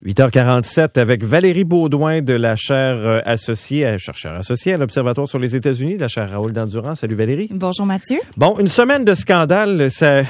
8h47 avec Valérie Beaudoin de la chaire chercheur associée à l'Observatoire sur les États-Unis, de la chaire Raoul Dandurand. Salut Valérie. Bonjour Mathieu. Bon, une semaine de scandale, ça...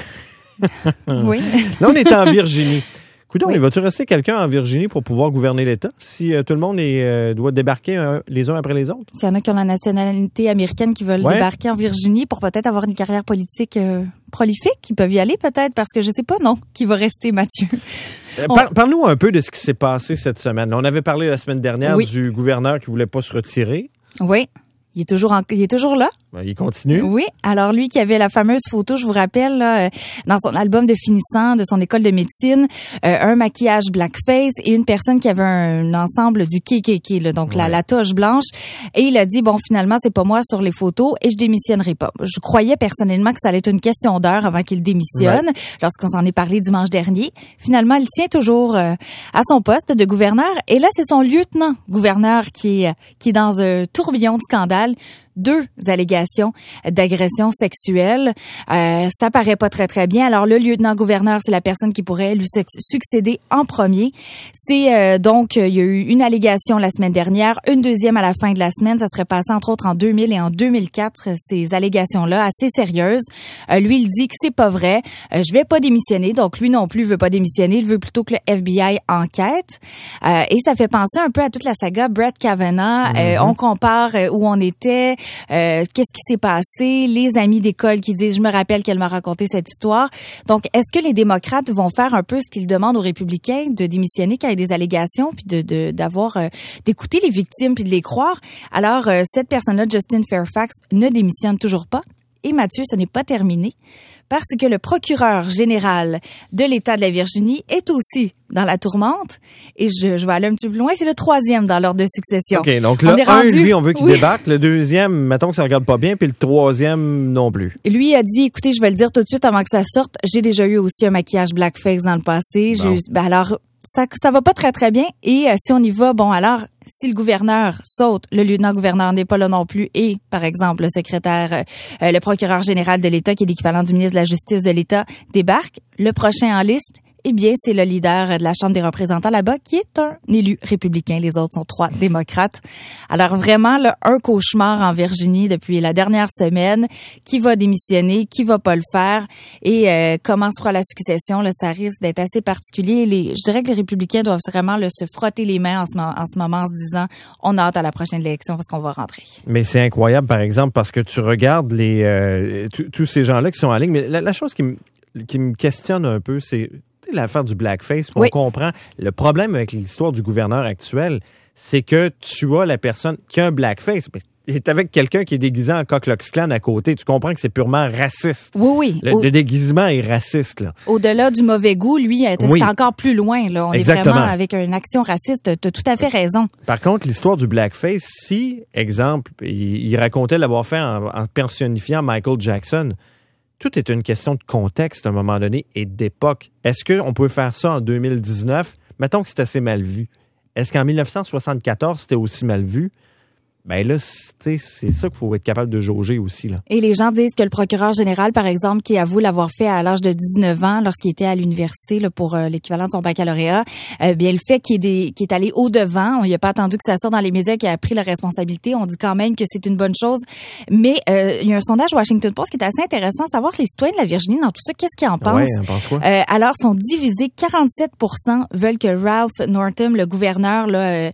Oui. Là, on est en Virginie. Coudonc, Oui. va-tu rester quelqu'un en Virginie pour pouvoir gouverner l'État si tout le monde doit débarquer les uns après les autres? S'il y en a qui ont la nationalité américaine qui veulent débarquer en Virginie pour peut-être avoir une carrière politique prolifique, ils peuvent y aller peut-être parce que je sais pas, non, qui va rester Mathieu. Parle-nous un peu de ce qui s'est passé cette semaine. On avait parlé la semaine dernière du gouverneur qui voulait pas se retirer. Oui. Il est toujours là. Ben, il continue. Oui. Alors, lui qui avait la fameuse photo, je vous rappelle, là, dans son album de finissant de son école de médecine, un maquillage blackface et une personne qui avait un ensemble du KKK, là, donc la toge blanche. Et il a dit, bon, finalement, c'est pas moi sur les photos et je démissionnerai pas. Je croyais personnellement que ça allait être une question d'heure avant qu'il démissionne, lorsqu'on s'en est parlé dimanche dernier. Finalement, il tient toujours à son poste de gouverneur. Et là, c'est son lieutenant-gouverneur qui est dans un tourbillon de scandale. 2 allégations d'agression sexuelle. Ça paraît pas très, très bien. Alors, le lieutenant-gouverneur, c'est la personne qui pourrait lui succéder en premier. C'est donc, il y a eu une allégation la semaine dernière, une deuxième à la fin de la semaine. Ça serait passé, entre autres, en 2000 et en 2004, ces allégations-là, assez sérieuses. Lui, il dit que c'est pas vrai. Je vais pas démissionner. Donc, lui non plus veut pas démissionner. Il veut plutôt que le FBI enquête. Et ça fait penser un peu à toute la saga Brett Kavanaugh. On compare où on était, qu'est-ce qui s'est passé, les amis d'école qui disent « je me rappelle qu'elle m'a raconté cette histoire ». Donc, est-ce que les démocrates vont faire un peu ce qu'ils demandent aux républicains, de démissionner quand il y a des allégations, puis d'écouter les victimes puis de les croire? Alors, cette personne-là, Justin Fairfax, ne démissionne toujours pas. Et Mathieu, ce n'est pas terminé parce que le procureur général de l'État de la Virginie est aussi dans la tourmente. Et je vais aller un petit peu plus loin. C'est le 3e dans l'ordre de succession. OK, donc là, lui, on veut qu'il débarque. Le 2e, mettons que ça regarde pas bien. Puis le 3e, non plus. Lui a dit, écoutez, je vais le dire tout de suite avant que ça sorte. J'ai déjà eu aussi un maquillage blackface dans le passé. Bon. Alors, ça va pas très, très bien. Et si on y va, bon, alors, si le gouverneur saute, le lieutenant-gouverneur n'est pas là non plus et, par exemple, le procureur général de l'État, qui est l'équivalent du ministre de la Justice de l'État, débarque, le prochain en liste, eh bien, c'est le leader de la Chambre des représentants là-bas qui est un élu républicain. Les autres sont 3 démocrates. Alors vraiment, là, un cauchemar en Virginie depuis la dernière semaine. Qui va démissionner? Qui va pas le faire? Et comment sera la succession? Là, ça risque d'être assez particulier. Je dirais que les républicains doivent vraiment se frotter les mains en ce moment en se disant on a hâte à la prochaine élection parce qu'on va rentrer. Mais c'est incroyable, par exemple, parce que tu regardes tous ces gens-là qui sont en ligne. Mais la chose qui me questionne un peu, c'est l'affaire du blackface. On comprend. Le problème avec l'histoire du gouverneur actuel, c'est que tu as la personne qui a un blackface, mais c'est avec quelqu'un qui est déguisé en Ku Klux Klan à côté. Tu comprends que c'est purement raciste. Oui. Le déguisement est raciste, là. Au-delà du mauvais goût, lui, c'est encore plus loin, là. On Exactement. est vraiment avec une action raciste. T'as tout à fait raison. Par contre, l'histoire du blackface, si, exemple, il racontait l'avoir fait en personnifiant Michael Jackson, tout est une question de contexte à un moment donné et d'époque. Est-ce qu'on peut faire ça en 2019? Mettons que c'est assez mal vu. Est-ce qu'en 1974, c'était aussi mal vu? Ben là, c'est ça qu'il faut être capable de jauger aussi, là. Et les gens disent que le procureur général, par exemple, qui avoue l'avoir fait à l'âge de 19 ans lorsqu'il était à l'université là, pour l'équivalent de son baccalauréat, bien le fait qu'il est allé au-devant, il n'a pas attendu que ça sorte dans les médias, qu'il a pris la responsabilité, on dit quand même que c'est une bonne chose. Mais il y a un sondage Washington Post qui est assez intéressant, savoir les citoyens de la Virginie dans tout ça, qu'est-ce qu'ils en pensent? Oui, on pense quoi? Alors, sont divisés, 47% veulent que Ralph Northam, le gouverneur, là,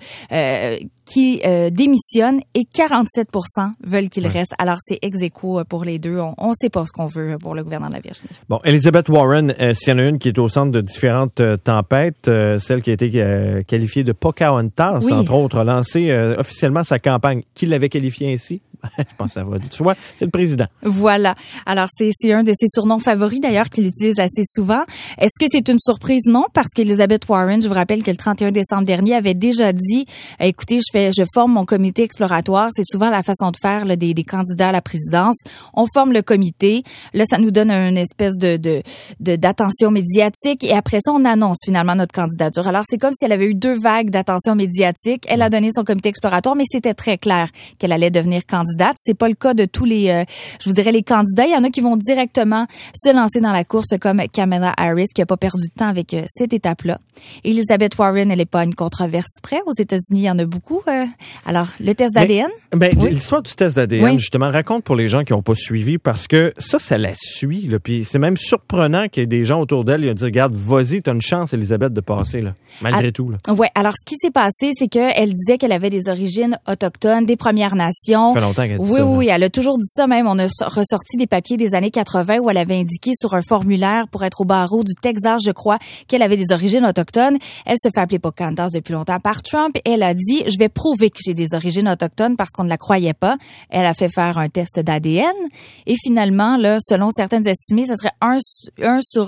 qui démissionne et 47% veulent qu'il reste. Alors, c'est ex-aequo pour les deux. On sait pas ce qu'on veut pour le gouvernement de la Virginie. Bon, Elizabeth Warren, s'il y en a une qui est au centre de différentes tempêtes, celle qui a été qualifiée de Pocahontas, entre autres, a lancé officiellement sa campagne. Qui l'avait qualifiée ainsi? Je pense que ça va de soi. C'est le président. Voilà. Alors, c'est un de ses surnoms favoris, d'ailleurs, qu'il utilise assez souvent. Est-ce que c'est une surprise? Non, parce qu'Elizabeth Warren, je vous rappelle que le 31 décembre dernier, avait déjà dit, écoutez, je forme mon comité exploratoire. C'est souvent la façon de faire là, des candidats à la présidence. On forme le comité. Là, ça nous donne une espèce d'attention médiatique. Et après ça, on annonce finalement notre candidature. Alors, c'est comme si elle avait eu 2 vagues d'attention médiatique. Elle a donné son comité exploratoire, mais c'était très clair qu'elle allait devenir candidate candidate. C'est pas le cas de tous les, je vous dirais, les candidats. Il y en a qui vont directement se lancer dans la course, comme Kamala Harris, qui a pas perdu de temps avec cette étape-là. Elizabeth Warren, elle est pas à une controverse près. Aux États-Unis, il y en a beaucoup. Alors, le test d'ADN. Oui. L'histoire du test d'ADN, justement, raconte pour les gens qui n'ont pas suivi, parce que ça la suit. Là, puis c'est même surprenant qu'il y ait des gens autour d'elle qui ont dit, regarde, vas-y, t'as une chance, Elizabeth, de passer, là, malgré tout. Là. Ouais. Alors, ce qui s'est passé, c'est qu'elle disait qu'elle avait des origines autochtones, des Premières Nations. Ça fait longtemps qu'elle dit ça. Oui, elle a toujours dit ça. Même, on a ressorti des papiers des années 80 où elle avait indiqué sur un formulaire pour être au barreau du Texas, je crois, qu'elle avait des origines autochtones. Elle se fait appeler Pocahontas depuis longtemps par Trump. Elle a dit, je vais prouver que j'ai des origines autochtones parce qu'on ne la croyait pas. Elle a fait faire un test d'ADN. Et finalement, là, selon certaines estimées, ça serait un sur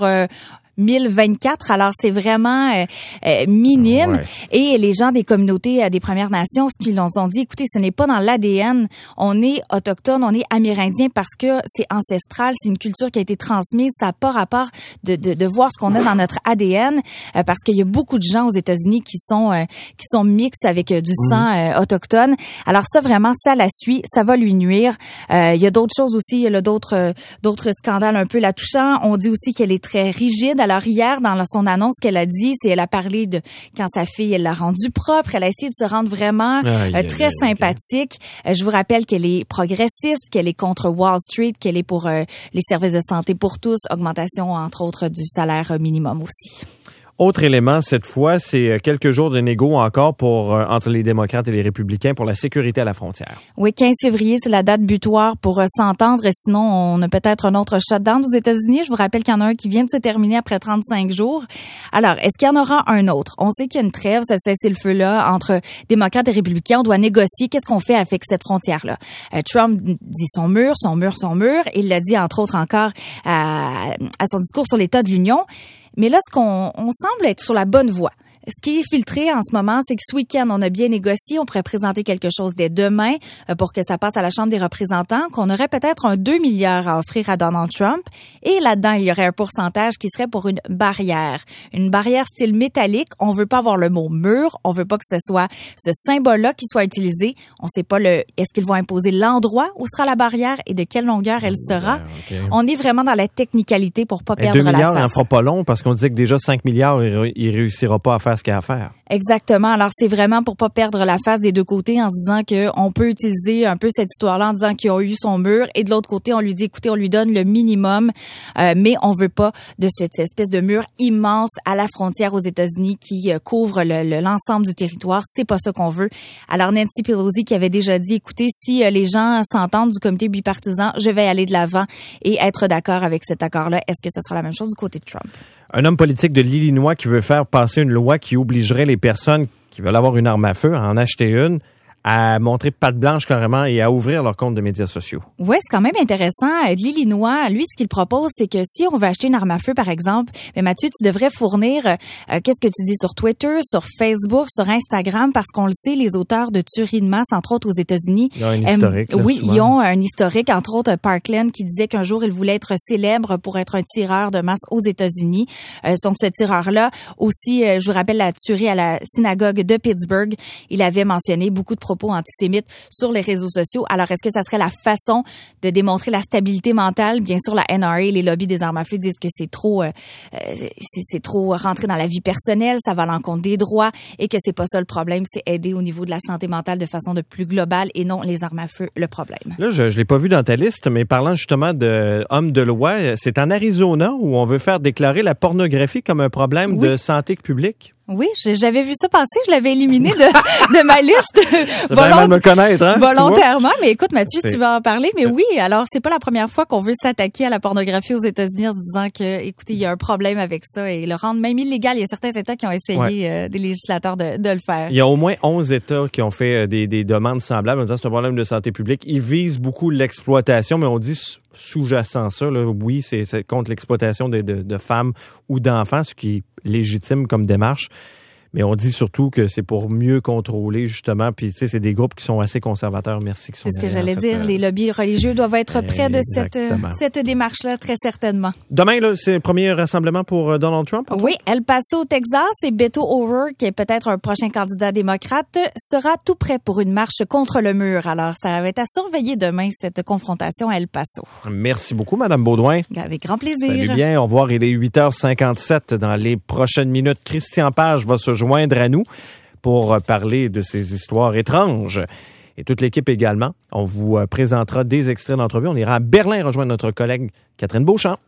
1024, alors c'est vraiment minime. Ouais. Et les gens des communautés des Premières Nations, ce qu'ils nous ont dit, écoutez, ce n'est pas dans l'ADN, on est autochtone, on est amérindien parce que c'est ancestral, c'est une culture qui a été transmise, ça n'a pas rapport de voir ce qu'on a dans notre ADN, parce qu'il y a beaucoup de gens aux États-Unis qui sont mixtes avec du sang autochtone. Alors ça, vraiment, ça la suit, ça va lui nuire. Il y a d'autres choses aussi, il y a d'autres scandales un peu la touchant. On dit aussi qu'elle est très rigide. Alors hier, dans son annonce qu'elle a dit, elle a parlé de quand sa fille, elle l'a rendue propre. Elle a essayé de se rendre vraiment très sympathique. Je vous rappelle qu'elle est progressiste, qu'elle est contre Wall Street, qu'elle est pour les services de santé pour tous, augmentation entre autres du salaire minimum aussi. Autre élément, cette fois, c'est quelques jours de négo encore entre les démocrates et les républicains pour la sécurité à la frontière. Oui, 15 février, c'est la date butoir pour s'entendre. Sinon, on a peut-être un autre shutdown aux États-Unis. Je vous rappelle qu'il y en a un qui vient de se terminer après 35 jours. Alors, est-ce qu'il y en aura un autre? On sait qu'il y a une trêve, ce cessez-le-feu-là, entre démocrates et républicains. On doit négocier. Qu'est-ce qu'on fait avec cette frontière-là? Trump dit son mur. Il l'a dit, entre autres, encore à son discours sur l'État de l'Union. Mais là, on semble être sur la bonne voie. Ce qui est filtré en ce moment, c'est que ce week-end, on a bien négocié. On pourrait présenter quelque chose dès demain pour que ça passe à la Chambre des représentants, qu'on aurait peut-être un 2 milliards à offrir à Donald Trump. Et là-dedans, il y aurait un pourcentage qui serait pour une barrière. Une barrière style métallique. On veut pas avoir le mot mur. On veut pas que ce soit ce symbole-là qui soit utilisé. On sait pas est-ce qu'ils vont imposer l'endroit où sera la barrière et de quelle longueur elle sera. Okay. On est vraiment dans la technicalité pour pas perdre la face. 2 milliards, il n'en fera pas long parce qu'on disait que déjà 5 milliards, il réussira pas à faire ce qu'il a à faire. Exactement. Alors, c'est vraiment pour pas perdre la face des deux côtés en se disant qu'on peut utiliser un peu cette histoire-là en disant qu'ils ont eu son mur et de l'autre côté, on lui dit, écoutez, on lui donne le minimum, mais on veut pas de cette espèce de mur immense à la frontière aux États-Unis qui couvre l'ensemble du territoire. C'est pas ça qu'on veut. Alors, Nancy Pelosi qui avait déjà dit, écoutez, si les gens s'entendent du comité bipartisan, je vais aller de l'avant et être d'accord avec cet accord-là. Est-ce que ce sera la même chose du côté de Trump? Un homme politique de l'Illinois qui veut faire passer une loi qui obligerait les personnes qui veulent avoir une arme à feu à en acheter une, à montrer patte blanche carrément et à ouvrir leur compte de médias sociaux. Oui, c'est quand même intéressant. L'Illinois, lui, ce qu'il propose, c'est que si on veut acheter une arme à feu, par exemple, mais Mathieu, tu devrais fournir qu'est-ce que tu dis sur Twitter, sur Facebook, sur Instagram, parce qu'on le sait, les auteurs de tueries de masse, entre autres aux États-Unis. Ils ont un historique. Oui, souvent. Ils ont un historique, entre autres Parkland, qui disait qu'un jour, il voulait être célèbre pour être un tireur de masse aux États-Unis. Donc, ce tireur-là, aussi, je vous rappelle la tuerie à la synagogue de Pittsburgh, il avait mentionné beaucoup de propos antisémites sur les réseaux sociaux. Alors, est-ce que ça serait la façon de démontrer la stabilité mentale? Bien sûr, la NRA, les lobbies des armes à feu disent que c'est trop rentré dans la vie personnelle, ça va à l'encontre des droits et que c'est pas ça le problème, c'est aider au niveau de la santé mentale de façon de plus globale et non les armes à feu le problème. Là, je l'ai pas vu dans ta liste, mais parlant justement de hommes de loi, c'est en Arizona où on veut faire déclarer la pornographie comme un problème de santé publique. Oui, j'avais vu ça passer, je l'avais éliminé de ma liste me connaître, hein, volontairement. Mais écoute, Mathieu, si tu veux en parler, mais oui, alors c'est pas la première fois qu'on veut s'attaquer à la pornographie aux États-Unis en se disant que, écoutez, il y a un problème avec ça et le rendre même illégal. Il y a certains États qui ont essayé, des législateurs, de le faire. Il y a au moins 11 États qui ont fait des demandes semblables en disant que c'est un problème de santé publique. Ils visent beaucoup l'exploitation, mais on dit sous-jacent ça, là, oui, c'est contre l'exploitation de femmes ou d'enfants, ce qui est légitime comme démarche. Mais on dit surtout que c'est pour mieux contrôler, justement. Puis, tu sais, c'est des groupes qui sont assez conservateurs. Merci. C'est ce que j'allais dire. Les lobbies religieux doivent être près de cette démarche-là, très certainement. Demain, là, c'est le premier rassemblement pour Donald Trump? Oui, El Paso, Texas, et Beto O'Rourke, qui est peut-être un prochain candidat démocrate, sera tout prêt pour une marche contre le mur. Alors, ça va être à surveiller demain, cette confrontation à El Paso. Merci beaucoup, Mme Baudouin. Avec grand plaisir. Salut bien. Au revoir. Il est 8h57. Dans les prochaines minutes, Christian Page va se joindre à nous pour parler de ces histoires étranges. Et toute l'équipe également. On vous présentera des extraits d'entrevue. On ira à Berlin rejoindre notre collègue Catherine Beauchamp.